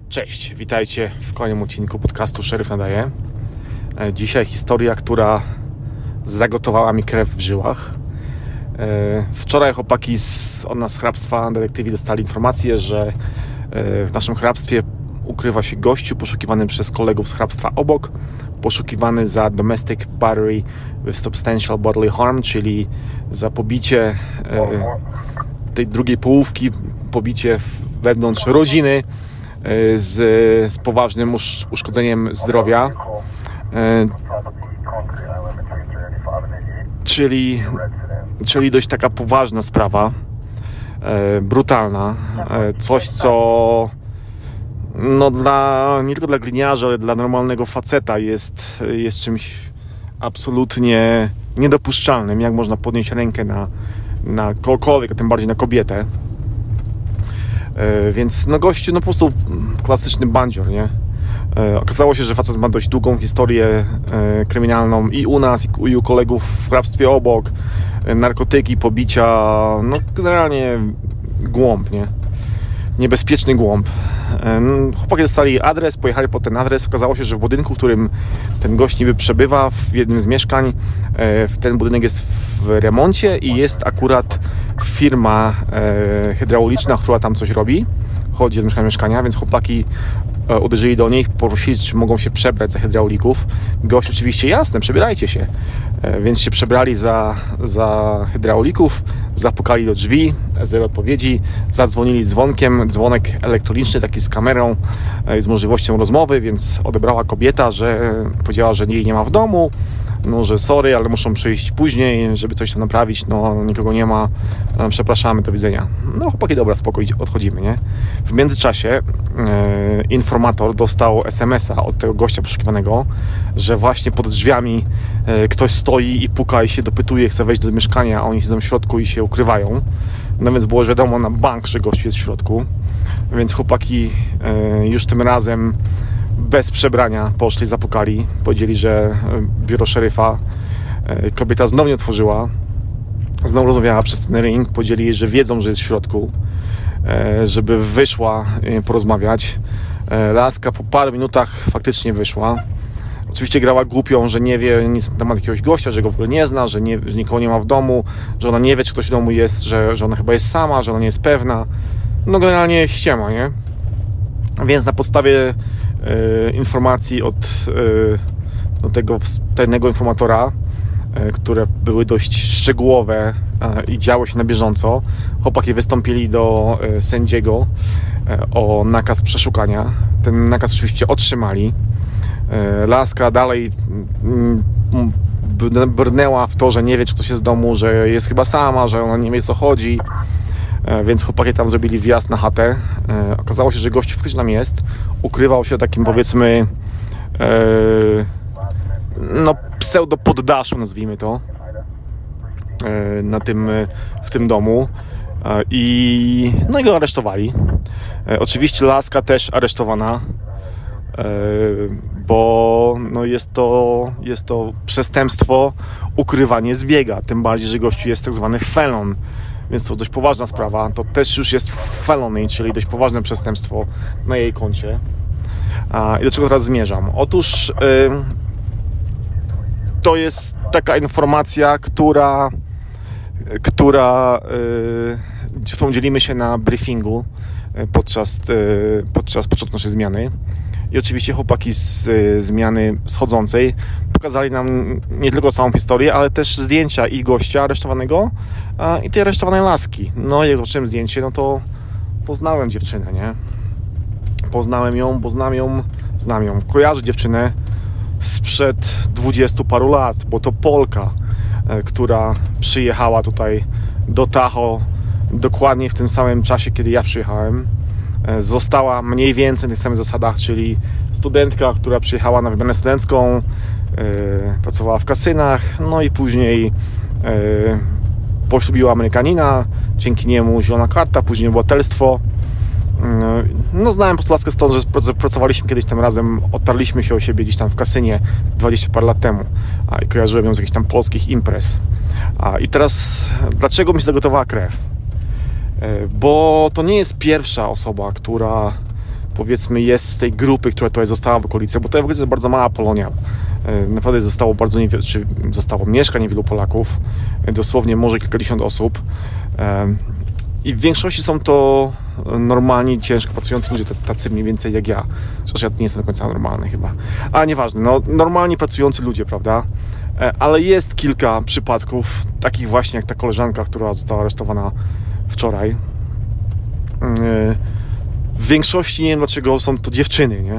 Cześć, witajcie w kolejnym odcinku podcastu Szeryf Nadaje. Dzisiaj historia, która zagotowała mi krew w żyłach. Wczoraj chłopaki od nas z hrabstwa detektywi dostali informację, że w naszym hrabstwie ukrywa się gościu poszukiwany przez kolegów z hrabstwa obok, poszukiwany za domestic battery with substantial bodily harm, czyli za pobicie tej drugiej połówki, pobicie wewnątrz rodziny z poważnym uszkodzeniem zdrowia, czyli dość taka poważna sprawa, brutalna, coś co nie tylko dla gliniarza, ale dla normalnego faceta jest czymś absolutnie niedopuszczalnym. Jak można podnieść rękę na kogokolwiek, a tym bardziej na kobietę. Więc gościu, po prostu klasyczny bandzior, nie? Okazało się, że facet ma dość długą historię kryminalną i u nas, i u kolegów w hrabstwie obok. Narkotyki, pobicia, generalnie głąb, nie? Niebezpieczny głąb. Chłopaki dostali adres, pojechali po ten adres. Okazało się, że w budynku, w którym ten gość niby przebywa, w jednym z mieszkań, ten budynek jest w remoncie i jest akurat firma hydrauliczna, która tam coś robi. Chodzi do mieszkania, więc chłopaki uderzyli do nich, prosili, czy mogą się przebrać za hydraulików. Gość oczywiście, jasne, przebierajcie się. Więc się przebrali za hydraulików, zapukali do drzwi, zero odpowiedzi, zadzwonili dzwonkiem, dzwonek elektroniczny, taki z kamerą, z możliwością rozmowy, więc odebrała kobieta, że powiedziała, że jej nie ma w domu, że sorry, ale muszą przyjść później, żeby coś tam naprawić, nikogo nie ma, przepraszamy, do widzenia. Chłopaki, dobra, spokojnie, odchodzimy, nie? W międzyczasie informator dostał SMS-a od tego gościa poszukiwanego, że właśnie pod drzwiami ktoś stoi i puka i się dopytuje, chce wejść do mieszkania, a oni siedzą w środku i się ukrywają. Więc było wiadomo na bank, że gościu jest w środku. Więc chłopaki już tym razem bez przebrania poszli, zapukali, powiedzieli, że biuro szeryfa. Kobieta znowu nie otworzyła, znowu rozmawiała przez ten ring, powiedzieli jej, że wiedzą, że jest w środku, żeby wyszła porozmawiać. Laska po paru minutach faktycznie wyszła. Oczywiście grała głupią, że nie wie nic na temat jakiegoś gościa, że go w ogóle nie zna, że nikogo nie ma w domu, że ona nie wie, czy ktoś w domu jest, że ona chyba jest sama, że ona nie jest pewna. Generalnie ściema, nie? Więc na podstawie informacji od tego tajnego informatora, które były dość szczegółowe i działy się na bieżąco, chłopaki wystąpili do sędziego o nakaz przeszukania. Ten nakaz oczywiście otrzymali. Laska dalej brnęła w to, że nie wie, czy ktoś jest z domu, że jest chyba sama, że ona nie wie, co chodzi. Więc chłopaki tam zrobili wjazd na chatę. Okazało się, że gość faktycznie tam jest. Ukrywał się takim, powiedzmy, pseudo poddaszu, nazwijmy to, w tym domu. I go aresztowali. Oczywiście Laska też aresztowana, bo jest to przestępstwo ukrywanie zbiega. Tym bardziej, że gościu jest tak zwany felon. Więc to dość poważna sprawa. To też już jest felony, czyli dość poważne przestępstwo na jej koncie. I do czego teraz zmierzam? Otóż to jest taka informacja, którą dzielimy się na briefingu podczas początku naszej zmiany. I oczywiście chłopaki z zmiany schodzącej pokazali nam nie tylko samą historię, ale też zdjęcia i gościa aresztowanego i tej aresztowanej laski. Jak zobaczyłem zdjęcie, to poznałem dziewczynę, nie? Poznałem ją, bo znam ją. Kojarzę dziewczynę sprzed 20 paru lat, bo to Polka, która przyjechała tutaj do Tahoe dokładnie w tym samym czasie, kiedy ja przyjechałem. Została mniej więcej na tych samych zasadach, czyli studentka, która przyjechała na wymianę studencką, pracowała w kasynach, i później poślubiła Amerykanina, dzięki niemu zielona karta, później obywatelstwo. Znałem postulaskę stąd, że pracowaliśmy kiedyś tam razem, otarliśmy się o siebie gdzieś tam w kasynie 20 parę lat temu i kojarzyłem ją z jakichś tam polskich imprez. I teraz, dlaczego mi się zagotowała krew? Bo to nie jest pierwsza osoba, która powiedzmy jest z tej grupy, która tutaj została w okolicy, bo to w ogóle jest bardzo mała Polonia. Naprawdę zostało bardzo niewiele, czy mieszka niewielu Polaków, dosłownie może kilkadziesiąt osób. I w większości są to normalni, ciężko pracujący ludzie, tacy mniej więcej jak ja. Zresztą ja nie jestem do końca normalny chyba. Ale nieważne, no normalni pracujący ludzie, prawda? Ale jest kilka przypadków, takich właśnie jak ta koleżanka, która została aresztowana wczoraj. W większości nie wiem dlaczego są to dziewczyny, nie?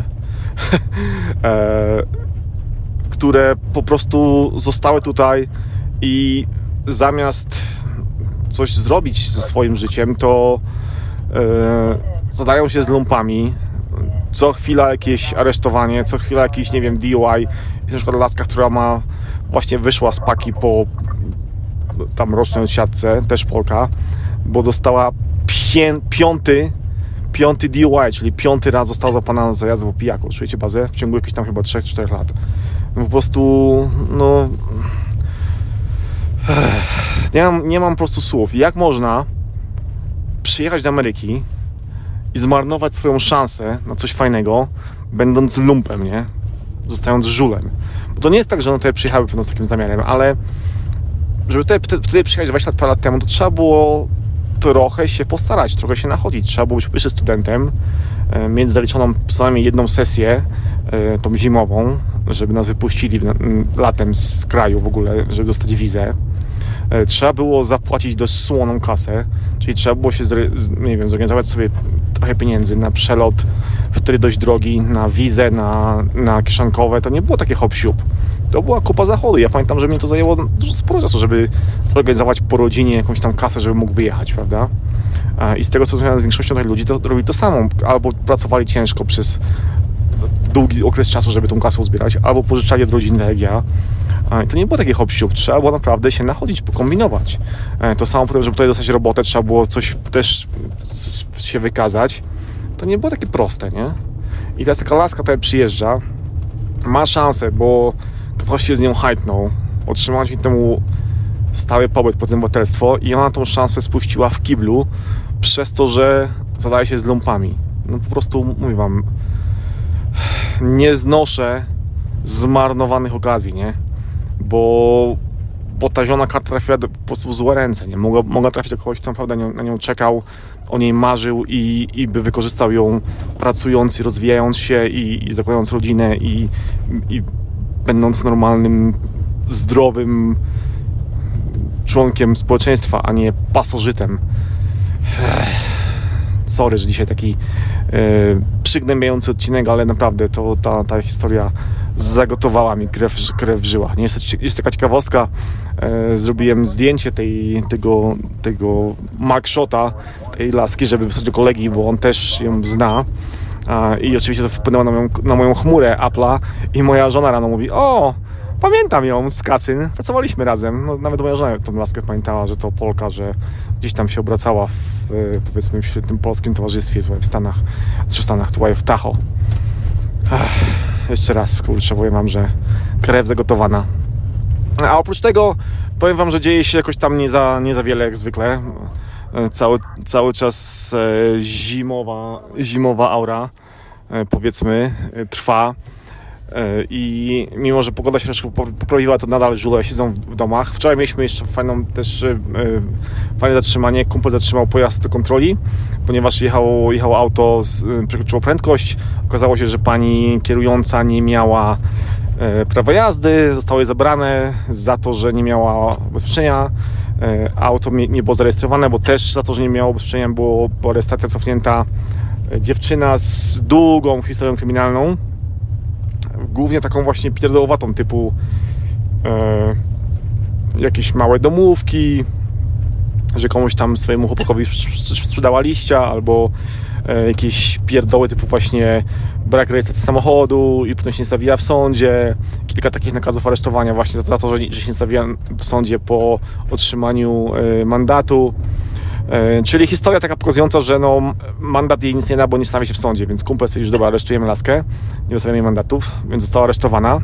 Które po prostu zostały tutaj i zamiast coś zrobić ze swoim życiem, to zadają się z lumpami. Co chwila jakieś aresztowanie, co chwila jakiś, nie wiem, DUI. Jest na przykład laska, która właśnie wyszła z paki po tam rocznej odsiadce, też Polka, bo dostała piąty DUI, czyli 5. raz została złapana za jazdę po pijaku. Czujecie bazę? W ciągu jakichś tam chyba 3-4 lat. No po prostu, no... Nie mam po prostu słów. Jak można przyjechać do Ameryki i zmarnować swoją szansę na coś fajnego, będąc lumpem, nie? Zostając żulem. Bo to nie jest tak, że one tutaj przyjechały pewno z takim zamiarem, ale żeby tutaj przyjechać 20 lat temu, to trzeba było trochę się postarać, trochę się nachodzić. Trzeba było być pierwszym studentem, mieć zaliczoną co najmniej jedną sesję, tą zimową, żeby nas wypuścili latem z kraju w ogóle, żeby dostać wizę. Trzeba było zapłacić dość słoną kasę, czyli trzeba było się zorganizować sobie trochę pieniędzy na przelot, wtedy dość drogi, na wizę, na kieszonkowe. To nie było takie hop-siup. To była kupa zachodu. Ja pamiętam, że mnie to zajęło dużo sporo czasu, żeby zorganizować po rodzinie jakąś tam kasę, żeby mógł wyjechać, prawda? I z tego, co rozmawiam z większością tych ludzi, to robili to samo. Albo pracowali ciężko przez długi okres czasu, żeby tą kasę uzbierać, albo pożyczali od rodziny, tak jak ja. I to nie było takie hop-siup. Trzeba było naprawdę się nachodzić, pokombinować. To samo potem, żeby tutaj dostać robotę, trzeba było coś też się wykazać. To nie było takie proste, nie? I teraz taka laska tutaj przyjeżdża, ma szansę, bo ktoś się z nią hajtnął, otrzymała dzięki temu stały pobyt, potem obywatelstwo i ona tą szansę spuściła w kiblu przez to, że zadaje się z lumpami. No po prostu, mówię wam, nie znoszę zmarnowanych okazji, nie? Bo ta zielona karta trafiła po prostu w złe ręce, nie? Mogła trafić do kogoś, kto naprawdę na nią czekał, o niej marzył i by wykorzystał ją pracując i rozwijając się i zakładając rodzinę i będąc normalnym, zdrowym członkiem społeczeństwa, a nie pasożytem. Sorry, że dzisiaj taki przygnębiający odcinek, ale naprawdę ta historia zagotowała mi krew w żyłach. Jest taka ciekawostka, zrobiłem zdjęcie tego mugshota, tej laski, żeby wysłać do kolegi, bo on też ją zna. I oczywiście to wpłynęło na moją chmurę Apple'a i moja żona rano mówi: o, pamiętam ją z kasy, pracowaliśmy razem. No, nawet moja żona tą laskę pamiętała, że to Polka, że gdzieś tam się obracała powiedzmy w tym polskim towarzystwie tutaj w Stanach, tutaj w Tahoe. Jeszcze raz, kurczę, powiem wam, że krew zagotowana. A oprócz tego powiem wam, że dzieje się jakoś tam nie za wiele jak zwykle. Cały czas zimowa aura, powiedzmy, trwa. I mimo, że pogoda się troszkę poprawiła, to nadal żule siedzą w domach. Wczoraj mieliśmy jeszcze fajne zatrzymanie. Kumpel zatrzymał pojazd do kontroli, ponieważ jechało auto, przekroczyło prędkość. Okazało się, że pani kierująca nie miała prawa jazdy. Zostało jej zabrane za to, że nie miała ubezpieczenia. Auto nie było zarejestrowane, bo też za to, że nie miało ubezpieczenia, była rejestracja cofnięta. Dziewczyna z długą historią kryminalną, głównie taką właśnie pierdołowatą, typu jakieś małe domówki, że komuś tam swojemu chłopakowi sprzedała liścia, albo jakieś pierdoły typu właśnie brak rejestracji samochodu i potem się nie stawiła w sądzie. Kilka takich nakazów aresztowania właśnie za to, że się nie stawiła w sądzie po otrzymaniu mandatu. Czyli historia taka pokazująca, że mandat jej nic nie da, bo nie stawia się w sądzie, więc kumpel stwierdził, że dobra, aresztujemy laskę, nie wystawiamy jej mandatów, więc została aresztowana.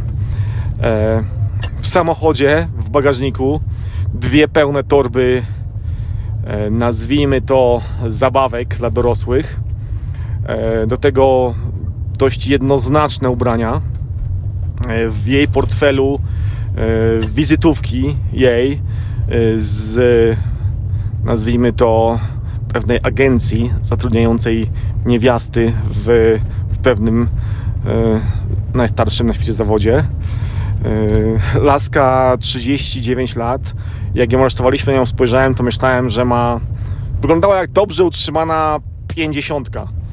W samochodzie, w bagażniku 2 pełne torby, nazwijmy to zabawek dla dorosłych, Do tego dość jednoznaczne ubrania. W jej portfelu wizytówki jej z, nazwijmy to, pewnej agencji zatrudniającej niewiasty w pewnym najstarszym na świecie zawodzie. Laska 39 lat. Jak ją aresztowaliśmy, na nią spojrzałem, to myślałem, że wyglądała jak dobrze utrzymana 50.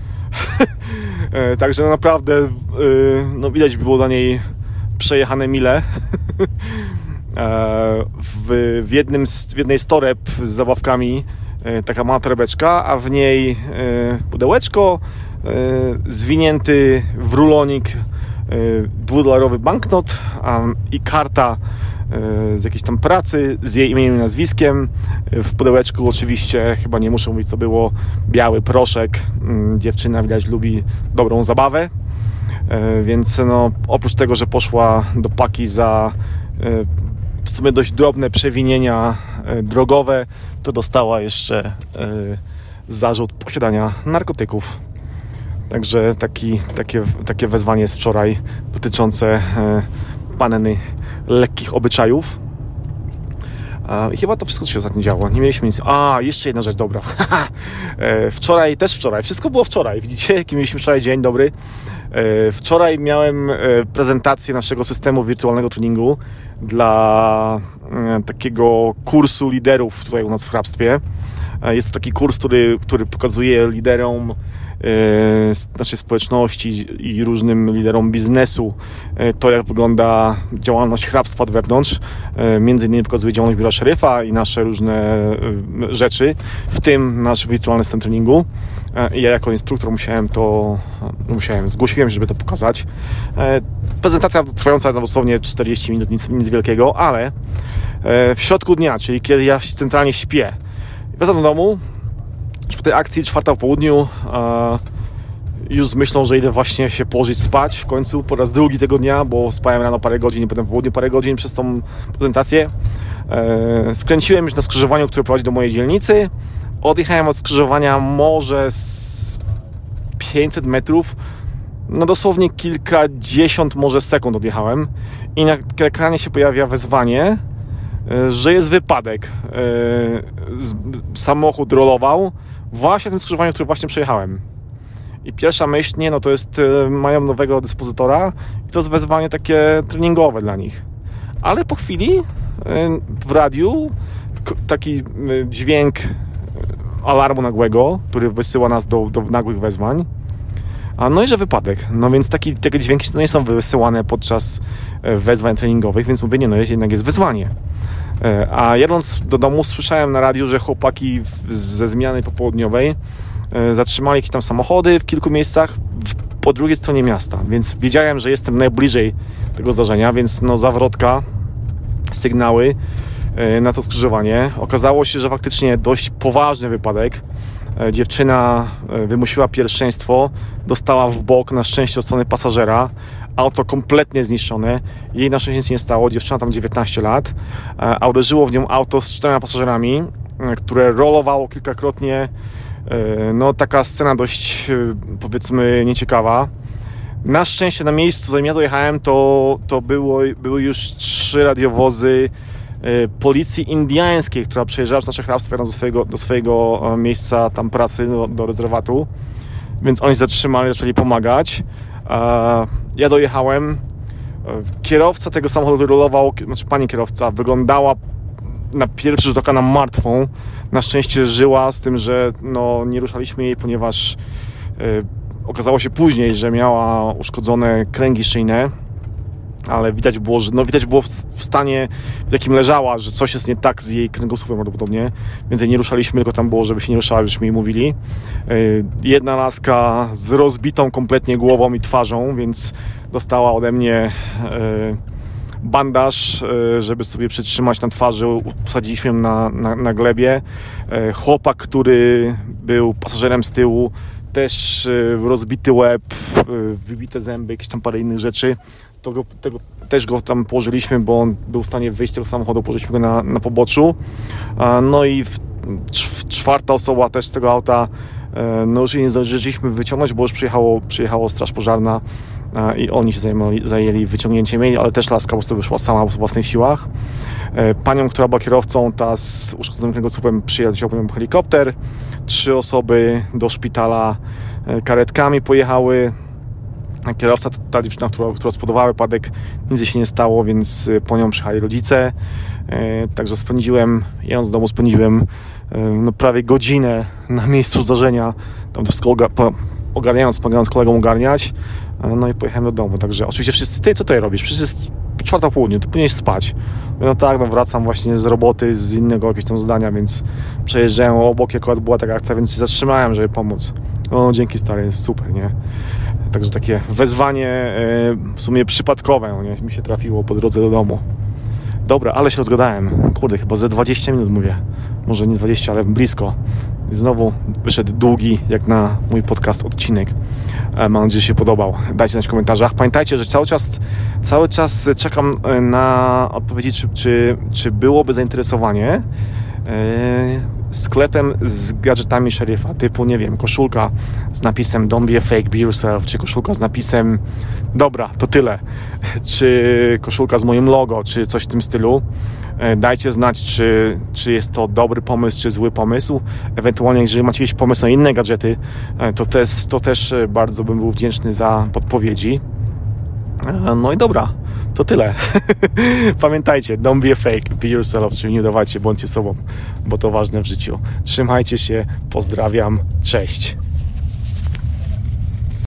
Także naprawdę widać było dla niej przejechane mile. W jednej z toreb z zabawkami taka mała torebeczka, a w niej pudełeczko, zwinięty w rulonik $2 banknot i karta z jakiejś tam pracy z jej imieniem i nazwiskiem. W pudełeczku oczywiście, chyba nie muszę mówić co było, biały proszek. Dziewczyna widać lubi dobrą zabawę, więc oprócz tego, że poszła do paki za w sumie dość drobne przewinienia drogowe, to dostała jeszcze zarzut posiadania narkotyków. Także takie wezwanie jest wczoraj dotyczące panny lekkich obyczajów. I chyba to wszystko, co się ostatnio działo. Nie mieliśmy nic. Jeszcze jedna rzecz, dobra. Wczoraj, wszystko było wczoraj. Widzicie, jaki mieliśmy wczoraj dzień dobry. Wczoraj miałem prezentację naszego systemu wirtualnego treningu dla takiego kursu liderów tutaj u nas w hrabstwie. Jest to taki kurs, który pokazuje liderom z naszej społeczności i różnym liderom biznesu to, jak wygląda działalność hrabstwa od wewnątrz. Między innymi pokazuje działalność biura szeryfa i nasze różne rzeczy, w tym nasz wirtualny system treningu. I ja jako instruktor zgłosiłem się, żeby to pokazać. Prezentacja trwająca dosłownie 40 minut, nic wielkiego, ale w środku dnia, czyli kiedy ja centralnie śpię, wracam do domu, już po tej akcji 4 po południu, już z myślą, że idę właśnie się położyć spać w końcu po raz drugi tego dnia, bo spałem rano parę godzin i potem po południu parę godzin przez tą prezentację. Skręciłem już na skrzyżowaniu, które prowadzi do mojej dzielnicy. Odjechałem od skrzyżowania może z 500 metrów, dosłownie kilkadziesiąt może sekund odjechałem i na ekranie się pojawia wezwanie, że jest wypadek. Samochód rolował właśnie na tym skrzyżowaniu, które właśnie przejechałem. I pierwsza myśl, to jest, mają nowego dyspozytora i to jest wezwanie takie treningowe dla nich. Ale po chwili w radiu taki dźwięk alarmu nagłego, który wysyła nas do nagłych wezwań. No i że wypadek. Więc takie dźwięki nie są wysyłane podczas wezwań treningowych, więc mówię, jednak jest wyzwanie. A jadąc do domu słyszałem na radiu, że chłopaki ze zmiany popołudniowej zatrzymali jakieś tam samochody w kilku miejscach po drugiej stronie miasta, więc wiedziałem, że jestem najbliżej tego zdarzenia, więc zawrotka, sygnały na to skrzyżowanie. Okazało się, że faktycznie dość poważny wypadek. Dziewczyna wymusiła pierwszeństwo, dostała w bok, na szczęście od strony pasażera. Auto kompletnie zniszczone. Jej na szczęście nic nie stało. Dziewczyna tam 19 lat. A uderzyło w nią auto z 4 pasażerami, które rolowało kilkakrotnie. Taka scena dość, powiedzmy, nieciekawa. Na szczęście na miejscu, zanim ja dojechałem, to były już 3 radiowozy policji indiańskiej, która przejeżdżała przez nasze hrabstwo do swojego miejsca tam pracy, do rezerwatu, więc oni zatrzymali, zaczęli pomagać. Ja dojechałem, kierowca tego samochodu rolował, pani kierowca wyglądała na pierwszy rzut oka na martwą. Na szczęście żyła, z tym, że nie ruszaliśmy jej, ponieważ okazało się później, że miała uszkodzone kręgi szyjne, ale widać było, że widać było w stanie, w jakim leżała, że coś jest nie tak z jej kręgosłupem prawdopodobnie, więc nie ruszaliśmy, tylko tam było, żeby się nie ruszała, żeśmy jej mówili. Jedna laska z rozbitą kompletnie głową i twarzą, więc dostała ode mnie bandaż, żeby sobie przytrzymać na twarzy. Posadziliśmy ją na glebie. Chłopak, który był pasażerem z tyłu, też rozbity łeb, wybite zęby, jakieś tam parę innych rzeczy. Też go tam położyliśmy, bo on był w stanie wyjść z tego samochodu, położyliśmy go na poboczu. I 4. osoba też z tego auta No już jej nie zdążyliśmy wyciągnąć, bo już przyjechała straż pożarna i oni się zajęli wyciągnięciem jej, ale też laska po prostu wyszła sama po własnych siłach. Panią, która była kierowcą, ta z uszkodzonym kręgosłupem, przyjechał po nią helikopter. 3 osoby do szpitala karetkami pojechały. Kierowca, ta dziewczyna, która spowodowała wypadek, nic się nie stało, więc po nią przyjechali rodzice. Także jadąc z domu spędziłem prawie godzinę na miejscu zdarzenia, tam to wszystko pomagając kolegom ogarniać. No i pojechałem do domu. Także oczywiście wszyscy, ty co tutaj robisz? Przecież jest 4 po południu, ty powinieneś spać. No tak, wracam właśnie z roboty, z innego jakiegoś tam zadania, więc przejeżdżałem obok, akurat była taka akcja, więc się zatrzymałem, żeby pomóc. O, dzięki stary, jest super, nie? Także takie wezwanie w sumie przypadkowe, nie? Mi się trafiło po drodze do domu. Dobra, ale się rozgadałem. Kurde, chyba ze 20 minut mówię. Może nie 20, ale blisko. I znowu wyszedł długi, jak na mój podcast, odcinek. Mam nadzieję, że się podobał. Dajcie znać w komentarzach. Pamiętajcie, że cały czas czekam na odpowiedzi, czy byłoby zainteresowanie sklepem z gadżetami szeryfa, typu, nie wiem, koszulka z napisem Don't be a fake, be yourself, czy koszulka z napisem dobra, to tyle, czy koszulka z moim logo, czy coś w tym stylu. Dajcie znać, czy jest to dobry pomysł, czy zły pomysł. Ewentualnie, jeżeli macie jakiś pomysł na inne gadżety, to też bardzo bym był wdzięczny za podpowiedzi. No i dobra, to tyle. Pamiętajcie, don't be a fake, be yourself, czyli nie udawajcie, bądźcie sobą, bo to ważne w życiu. Trzymajcie się, pozdrawiam, cześć.